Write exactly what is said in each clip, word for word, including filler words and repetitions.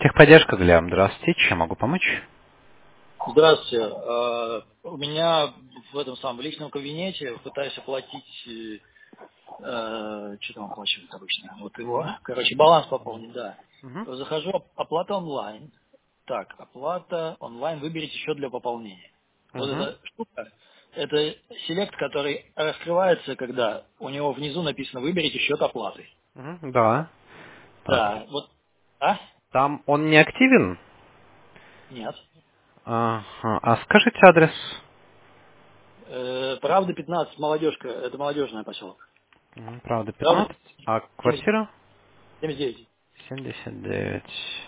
Техподдержка, Глеб, здравствуйте, чем могу помочь? Здравствуйте. Э, У меня в этом самом личном кабинете пытаюсь оплатить, э, э, что там оплачивают обычно, вот его, Мгм. короче, баланс пополнить, да. Мгм. Захожу, оп- оплата онлайн. Так, оплата онлайн, выберите счет для пополнения. Вот Мгм. эта штука, это селект, который раскрывается, когда у него внизу написано «выберите счет оплаты». Мгм. Да. Так. Да, вот, а? Там он не активен? Нет. Ага. А скажите адрес? Э, Правда, пятнадцать, молодежка, это молодежный поселок. Мгм. Правда, Правда, пятнадцать. А семьдесят квартира? девять. семьдесят девять.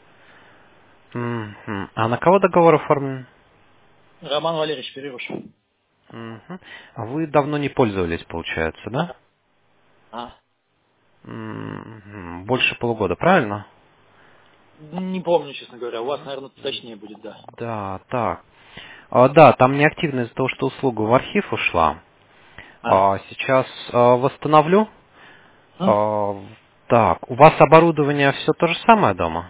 Мгм. А на кого договор оформлен? Роман Валерьевич Переруш. Мгм. А вы давно не пользовались, получается, да? А, а. Мгм. Больше полугода, правильно? Не помню, честно говоря. У вас, Мгм. наверное, точнее будет, да. Да, так. А, да, там неактивно из-за того, что услуга в архив ушла. А. А, сейчас а, восстановлю. М? А, так, у вас оборудование все то же самое дома?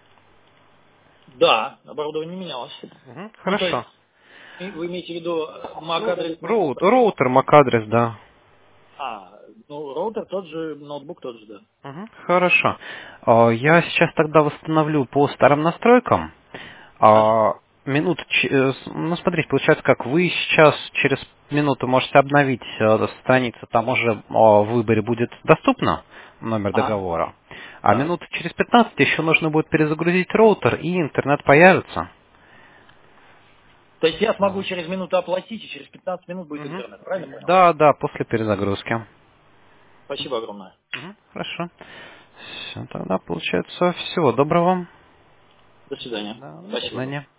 Да, оборудование менялось. Мгм, Ну, то есть, хорошо. и- вы имеете в виду э, Ну, MAC-адрес роут- ноутбука? роутер, MAC-адрес, да. А, ну, роутер тот же, ноутбук тот же, да. Мгм, хорошо. А, я сейчас тогда восстановлю по старым настройкам. Ага. А, минут, ч- э, с- ну, смотрите, получается как, вы сейчас через минуту можете обновить э, страницу, там уже а, в выборе будет доступно номер Ага. договора. А Да. минут через пятнадцать еще нужно будет перезагрузить роутер, и интернет появится. То есть я смогу А. через минуту оплатить, и через пятнадцать минут будет Мгм. интернет, правильно понял? Да, да, после перезагрузки. Спасибо огромное. Мгм, хорошо. Все, тогда получается всего доброго. До свидания. Да, до Спасибо. свидания.